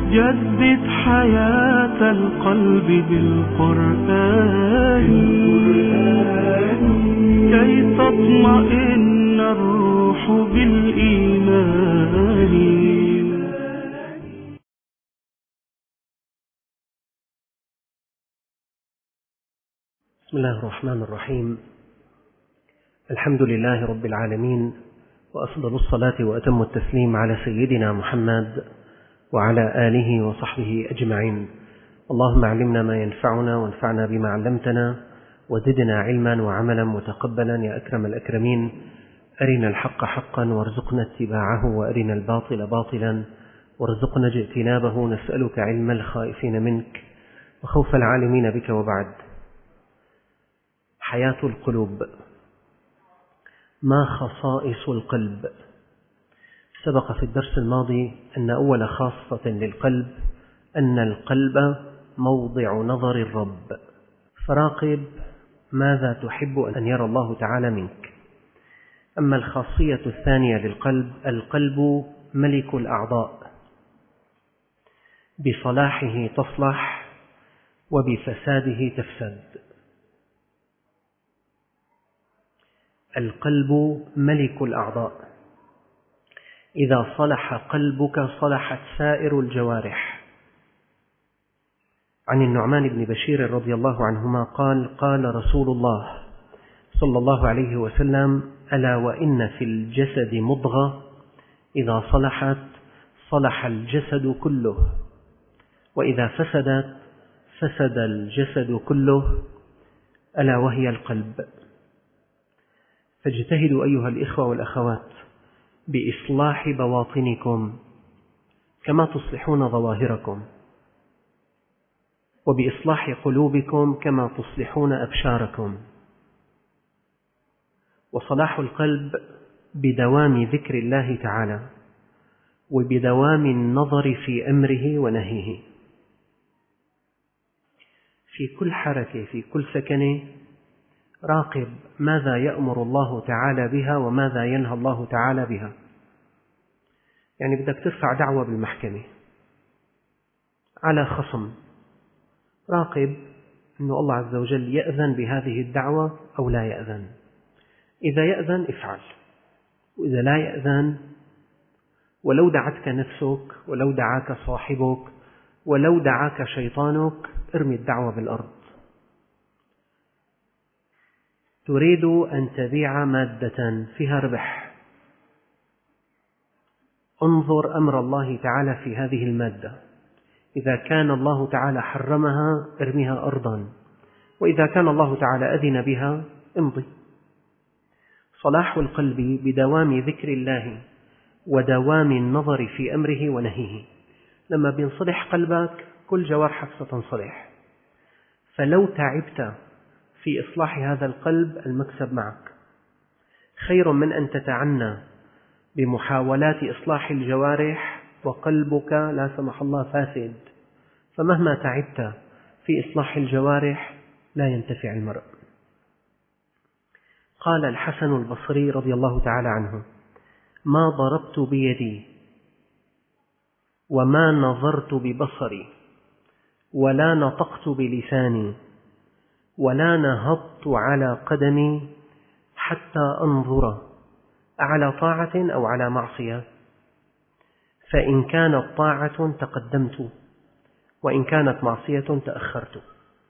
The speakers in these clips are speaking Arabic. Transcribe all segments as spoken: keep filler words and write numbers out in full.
جدد حياة القلب بالقرآن كي تطمئن الروح بالإيمان. بسم الله الرحمن الرحيم. الحمد لله رب العالمين، وأفضل الصلاة وأتم التسليم على سيدنا محمد وعلى آله وصحبه أجمعين. اللهم علمنا ما ينفعنا وانفعنا بما علمتنا وزدنا علما وعملا متقبلا يا أكرم الأكرمين. أرنا الحق حقا وارزقنا اتباعه، وأرنا الباطل باطلا وارزقنا اجتنابه. نسألك علم الخائفين منك وخوف العالمين بك. وبعد، حياة القلوب. ما خصائص القلب؟ سبق في الدرس الماضي أن أول خاصة للقلب أن القلب موضع نظر الرب، فراقب ماذا تحب أن يرى الله تعالى منك. أما الخاصية الثانية للقلب، القلب ملك الأعضاء، بصلاحه تصلح وبفساده تفسد. القلب ملك الأعضاء، إذا صلح قلبك صلحت سائر الجوارح. عن النعمان بن بشير رضي الله عنهما قال: قال رسول الله صلى الله عليه وسلم: ألا وإن في الجسد مضغة إذا صلحت صلح الجسد كله، وإذا فسدت فسد الجسد كله، ألا وهي القلب. فاجتهدوا أيها الإخوة والأخوات بإصلاح بواطنكم كما تصلحون ظواهركم، وبإصلاح قلوبكم كما تصلحون أبشاركم. وصلاح القلب بدوام ذكر الله تعالى، وبدوام النظر في أمره ونهيه، في كل حركة، في كل سكنة راقب ماذا يأمر الله تعالى بها وماذا ينهى الله تعالى بها. يعني بدك ترفع دعوة بالمحكمة على خصم، راقب أن الله عز وجل يأذن بهذه الدعوة أو لا يأذن. إذا يأذن افعل، وإذا لا يأذن، ولو دعتك نفسك، ولو دعاك صاحبك، ولو دعاك شيطانك، ارمي الدعوة بالأرض. تريد أن تبيع مادة فيها ربح، انظر أمر الله تعالى في هذه المادة. إذا كان الله تعالى حرمها ارميها أرضا، وإذا كان الله تعالى أذن بها امضي. صلاح القلب بدوام ذكر الله ودوام النظر في أمره ونهيه. لما بينصلح قلبك كل جوارحك ستنصلح. فلو تعبت في إصلاح هذا القلب المكسب معك، خير من أن تتعنى بمحاولات إصلاح الجوارح وقلبك لا سمح الله فاسد. فمهما تعبت في إصلاح الجوارح لا ينتفع المرء. قال الحسن البصري رضي الله تعالى عنه: ما ضربت بيدي وما نظرت ببصري ولا نطقت بلساني ولا نهضت على قدمي حتى أنظر على طاعة أو على معصية، فإن كانت طاعة تقدمت وإن كانت معصية تأخرت.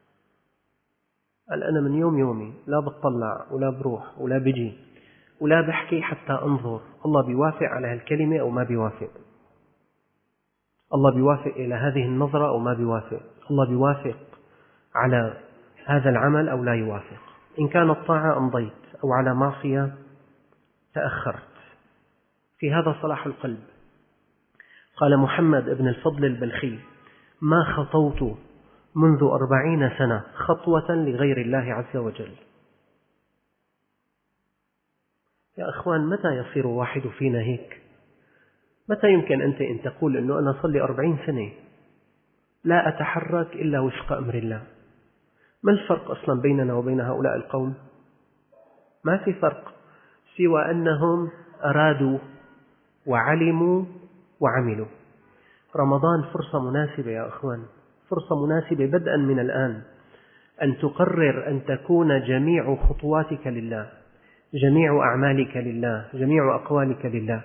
قال: أنا من يوم يومي لا بتطلع ولا بروح ولا بجي ولا بحكي حتى أنظر الله بيوافق على هالكلمة أو ما بيوافق، الله بيوافق إلى هذه النظرة أو ما بيوافق، الله بيوافق على هذا العمل أو لا يوافق. إن كانت طاعة أمضيت، أو على معصية تأخرت. في هذا صلاح القلب. قال محمد بن الفضل البلخي: ما خطوت منذ أربعين سنة خطوة لغير الله عز وجل. يا أخوان، متى يصير واحد فينا هيك؟ متى يمكن أنت أن تقول أنه أنا صلي أربعين سنة لا أتحرك إلا وفق أمر الله؟ ما الفرق أصلا بيننا وبين هؤلاء القوم؟ ما في فرق، سوى أنهم أرادوا وعلموا وعملوا. رمضان فرصة مناسبة يا أخوان، فرصة مناسبة بدءا من الآن أن تقرر أن تكون جميع خطواتك لله، جميع أعمالك لله، جميع أقوالك لله.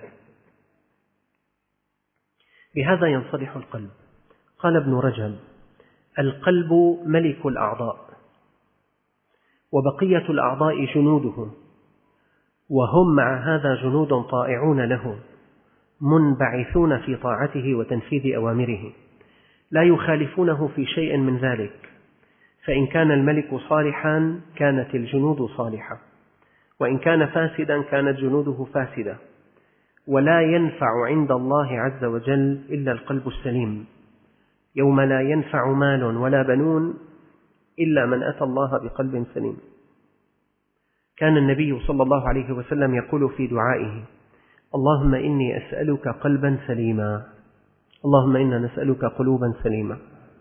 بهذا ينصلح القلب. قال ابن رجب: القلب ملك الأعضاء، وبقية الأعضاء جنوده، وهم مع هذا جنود طائعون له منبعثون في طاعته وتنفيذ أوامره، لا يخالفونه في شيء من ذلك، فإن كان الملك صالحا كانت الجنود صالحة، وإن كان فاسدا كانت جنوده فاسدة، ولا ينفع عند الله عز وجل إلا القلب السليم، يوم لا ينفع مال ولا بنون إلا من أتى الله بقلب سليم. كان النبي صلى الله عليه وسلم يقول في دعائه: اللهم إني أسألك قلبا سليما، اللهم إنا نسألك قلوبا سليمة.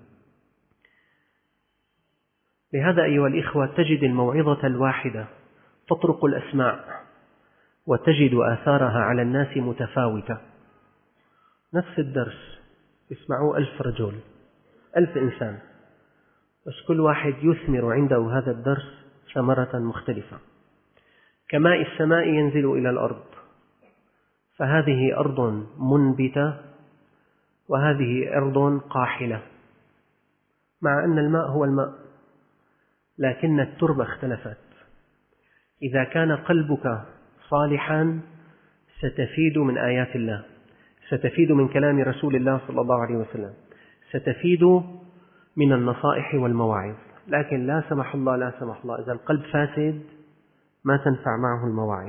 لهذا أيها الإخوة تجد الموعظة الواحدة تطرق الأسماع، وتجد آثارها على الناس متفاوتة. نفس الدرس يسمعوا ألف رجل، ألف إنسان، بس كل واحد يثمر عنده هذا الدرس ثمرة مختلفة. كماء السماء ينزل إلى الأرض، فهذه أرض منبتة وهذه أرض قاحلة، مع أن الماء هو الماء، لكن التربة اختلفت. إذا كان قلبك صالحا ستفيد من آيات الله، ستفيد من كلام رسول الله صلى الله عليه وسلم، ستفيد من النصائح والمواعظ. لكن لا سمح الله لا سمح الله إذا القلب فاسد ما تنفع معه المواعظ.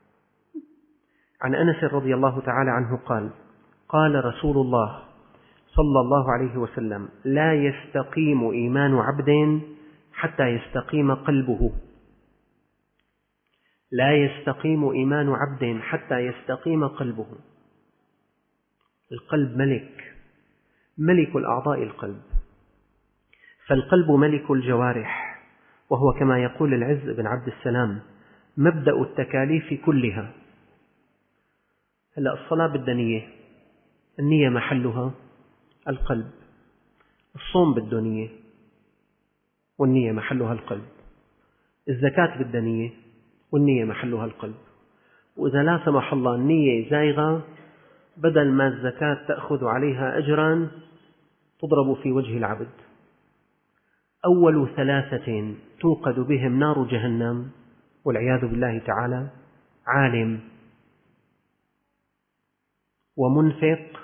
عن أنس رضي الله تعالى عنه قال: قال رسول الله صلى الله عليه وسلم: لا يستقيم إيمان عبد حتى يستقيم قلبه، لا يستقيم إيمان عبد حتى يستقيم قلبه. القلب ملك، ملك الأعضاء القلب، فالقلب ملك الجوارح، وهو كما يقول العز بن عبد السلام: مبدأ التكاليف كلها. هلأ الصلاة بدها نية، النية محلها القلب. الصوم بده نية، والنية محلها القلب. الزكاة بدها نية، والنية محلها القلب. وإذا لا سمح الله النية زايغة، بدل ما الزكاة تأخذ عليها أجرا تضرب في وجه العبد. أول ثلاثة توقد بهم نار جهنم والعياذ بالله تعالى: عالم، ومنفق،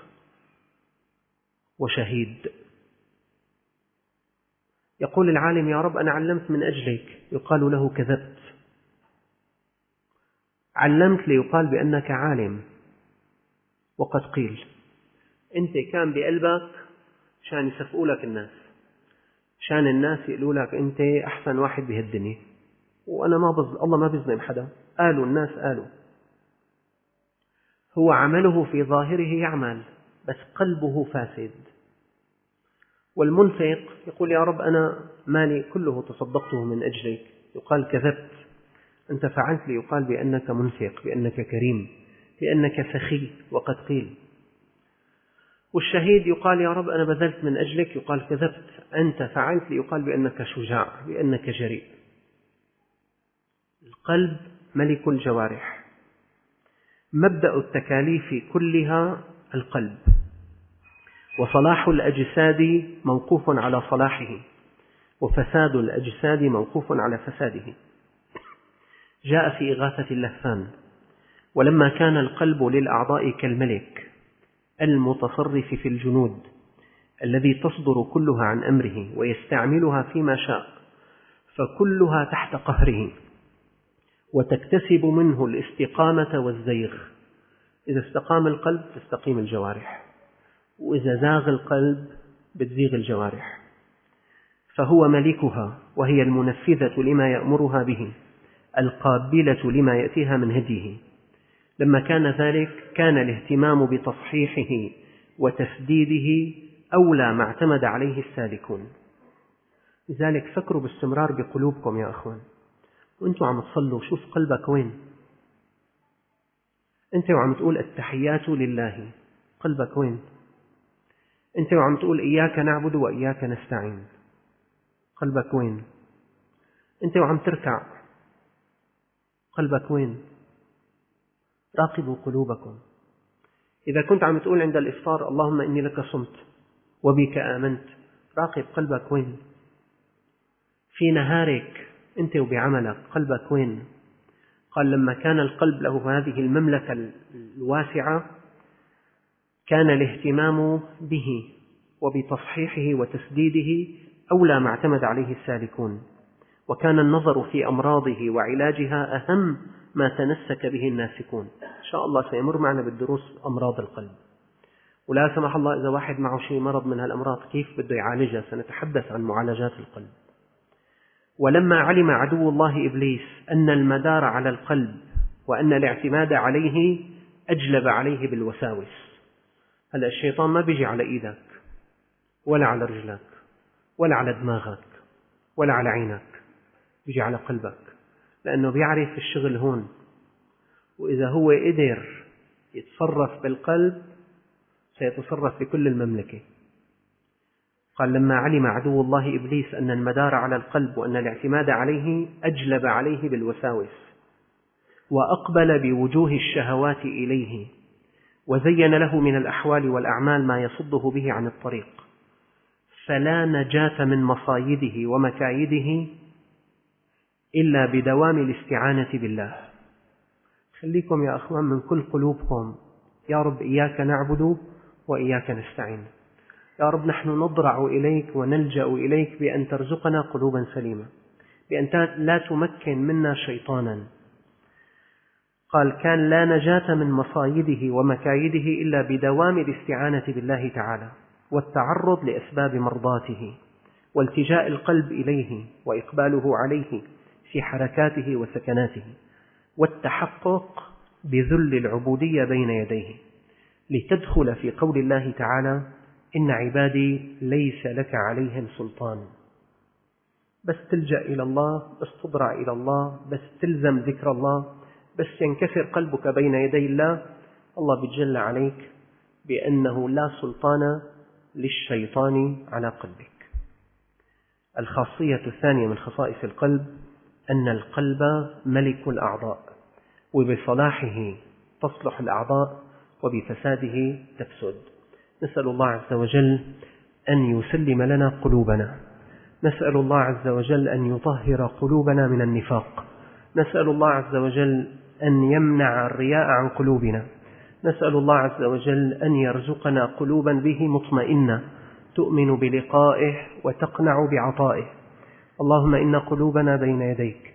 وشهيد. يقول العالم: يا رب أنا علمت من أجلك، يقال له: كذبت. علمت ليقال بأنك عالم، وقد قيل. أنت كان بقلبك شان يسفقوا لك الناس، شان الناس يقولوا لك أنت أحسن واحد بهالدنيا، وأنا ما بظلم، الله ما بيظلم حدا، قالوا الناس قالوا. هو عمله في ظاهره يعمل، بس قلبه فاسد. والمنفق يقول: يا رب أنا مالي كله تصدقته من أجلك، يقال: كذبت، أنت فعلت ليقال بأنك منفق، بأنك كريم، بأنك سخي، وقد قيل. والشهيد يقال: يا رب أنا بذلت من أجلك، يقال: كذبت، أنت فعلت ليقال بأنك شجاع، بأنك جريء. القلب ملك الجوارح، مبدأ التكاليف كلها القلب، وصلاح الأجساد موقوف على صلاحه، وفساد الأجساد موقوف على فساده. جاء في إغاثة اللهفان: ولما كان القلب للأعضاء كالملك المتصرف في الجنود الذي تصدر كلها عن أمره ويستعملها فيما شاء، فكلها تحت قهره، وتكتسب منه الاستقامة والزيغ. إذا استقام القلب تستقيم الجوارح، وإذا زاغ القلب بتزيغ الجوارح. فهو ملكها، وهي المنفذة لما يأمرها به، القابلة لما يأتيها من هديه. لما كان ذلك كان الاهتمام بتصحيحه وتسديده أولى ما اعتمد عليه السالكون. لذلك فكروا باستمرار بقلوبكم يا أخوان، وأنتوا عم تصلوا شوف قلبك وين. أنت وعم تقول التحيات لله، قلبك وين؟ أنت وعم تقول إياك نعبد وإياك نستعين، قلبك وين؟ أنت وعم تركع، قلبك وين؟ راقبوا قلوبكم. إذا كنت عم تقول عند الإفطار اللهم إني لك صمت وبك آمنت، راقب قلبك وين؟ في نهارك أنت وبعملك قلبك وين؟ قال لما كان القلب له هذه المملكة الواسعة كان الاهتمام به وبتصحيحه وتسديده أولى ما اعتمد عليه السالكون، وكان النظر في أمراضه وعلاجها أهم ما تنسك به الناسكون. إن شاء الله سيمر معنا بالدروس أمراض القلب، ولا سمح الله إذا واحد معه شيء مرض من هالأمراض كيف بده يعالجها، سنتحدث عن معالجات القلب. ولما علم عدو الله إبليس أن المدار على القلب وأن الاعتماد عليه أجلب عليه بالوساوس. هلأ الشيطان ما بيجي على إيدك ولا على رجلك ولا على دماغك ولا على عينك، بيجي على قلبك، لأنه بيعرف الشغل هون، وإذا هو قدر يتصرف بالقلب سيتصرف بكل المملكة. قال لما علم عدو الله إبليس أن المدار على القلب وأن الاعتماد عليه أجلب عليه بالوساوس، وأقبل بوجوه الشهوات إليه، وزين له من الأحوال والأعمال ما يصده به عن الطريق، فلا نجاة من مصايده ومكايده إلا بدوام الاستعانة بالله. خليكم يا أخوان من كل قلوبكم يا رب إياك نعبد وإياك نستعين. يا رب نحن نضرع إليك ونلجأ إليك بأن ترزقنا قلوبا سليمة، بأن لا تمكن منا شيطانا. قال كان لا نجاة من مصايده ومكايده إلا بدوام الاستعانة بالله تعالى، والتعرض لأسباب مرضاته، والتجاء القلب إليه وإقباله عليه في حركاته وسكناته، والتحقق بذل العبودية بين يديه، لتدخل في قول الله تعالى إن عبادي ليس لك عليهم سلطان. بس تلجأ إلى الله، بس تضرع إلى الله، بس تلزم ذكر الله، بس ينكسر قلبك بين يدي الله، الله بيتجلى عليك بأنه لا سلطان للشيطان على قلبك. الخاصية الثانية من خصائص القلب أن القلب ملك الأعضاء، وبصلاحه تصلح الأعضاء وبفساده تفسد. نسأل الله عز وجل أن يسلم لنا قلوبنا، نسأل الله عز وجل أن يطهر قلوبنا من النفاق، نسأل الله عز وجل أن يمنع الرياء عن قلوبنا، نسأل الله عز وجل أن يرزقنا قلوبا به مطمئنة تؤمن بلقائه وتقنع بعطائه. اللهم إن قلوبنا بين يديك،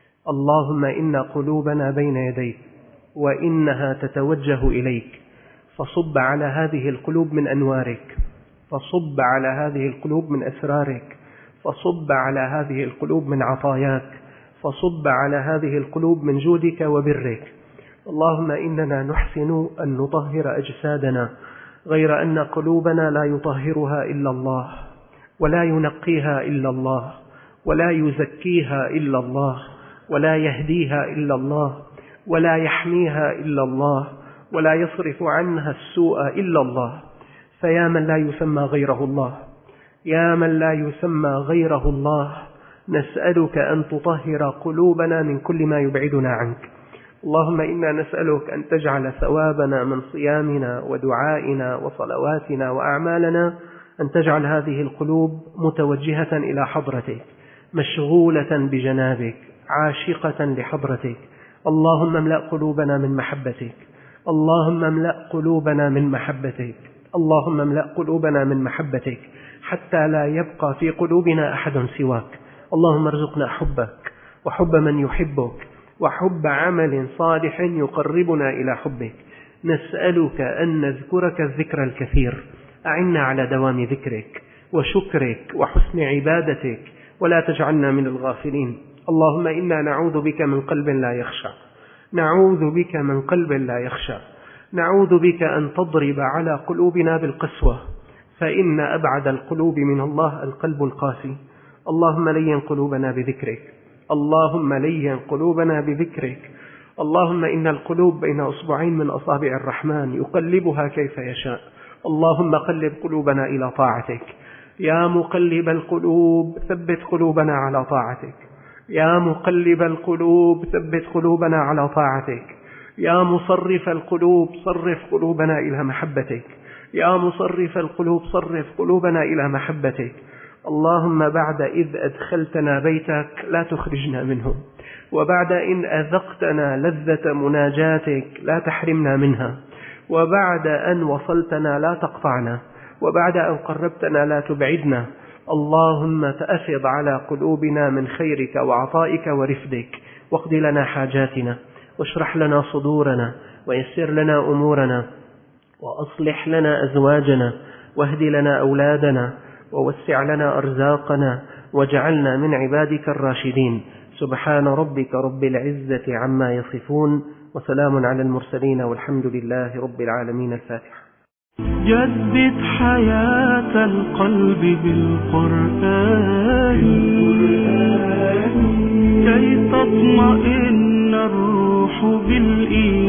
اللهم إن قلوبنا بين يديك وإنها تتوجه إليك، فصب على هذه القلوب من أنوارك، فصب على هذه القلوب من أسرارك، فصب على هذه القلوب من عطاياك، فصب على هذه القلوب من جودك وبرك. اللهم إننا نحسن أن نطهر أجسادنا، غير أن قلوبنا لا يطهرها إلا الله، ولا ينقيها إلا الله، ولا يزكيها إلا الله، ولا يهديها إلا الله، ولا يحميها إلا الله، ولا يصرف عنها السوء إلا الله. فيا من لا يسمى غيره الله، يا من لا يسمى غيره الله، نسألك أن تطهر قلوبنا من كل ما يبعدنا عنك. اللهم إنا نسألك أن تجعل ثوابنا من صيامنا ودعائنا وصلواتنا وأعمالنا، أن تجعل هذه القلوب متوجهة إلى حضرتك، مشغولة بجنابك، عاشقة لحضرتك. اللهم املأ قلوبنا من محبتك، اللهم املأ قلوبنا من محبتك، اللهم املأ قلوبنا من محبتك حتى لا يبقى في قلوبنا أحد سواك. اللهم ارزقنا حبك وحب من يحبك وحب عمل صالح يقربنا إلى حبك. نسألك أن نذكرك الذكر الكثير، أعنا على دوام ذكرك وشكرك وحسن عبادتك، ولا تجعلنا من الغافلين. اللهم إنا نعوذ بك من قلب لا يخشع، نعوذ بك من قلب لا يخشع، نعوذ بك أن تضرب على قلوبنا بالقسوة، فإن أبعد القلوب من الله القلب القاسي. اللهم لين قلوبنا بذكرك، اللهم لين قلوبنا بذكرك. اللهم إن القلوب بين أصبعين من أصابع الرحمن يقلبها كيف يشاء، اللهم قلب قلوبنا إلى طاعتك. يا مقلب القلوب ثبت قلوبنا على طاعتك. يا مقلب القلوب ثبت قلوبنا على طاعتك. يا مصرف القلوب صرف قلوبنا إلى محبتك. يا مصرف القلوب صرف قلوبنا إلى محبتك. اللهم بعد إذ أدخلتنا بيتك لا تخرجنا منه، وبعد إن أذقتنا لذة مناجاتك لا تحرمنا منها، وبعد أن وصلتنا لا تقطعنا، وبعد أن قربتنا لا تبعدنا. اللهم تأفض على قلوبنا من خيرك وعطائك ورفدك، واقض لنا حاجاتنا، واشرح لنا صدورنا، ويسر لنا أمورنا، وأصلح لنا أزواجنا، واهد لنا أولادنا، ووسع لنا أرزاقنا، واجعلنا من عبادك الراشدين. سبحان ربك رب العزة عما يصفون، وسلام على المرسلين، والحمد لله رب العالمين. الفاتحة. جدد حياة القلب بالقرآن كي تطمئن الروح بالإيمان.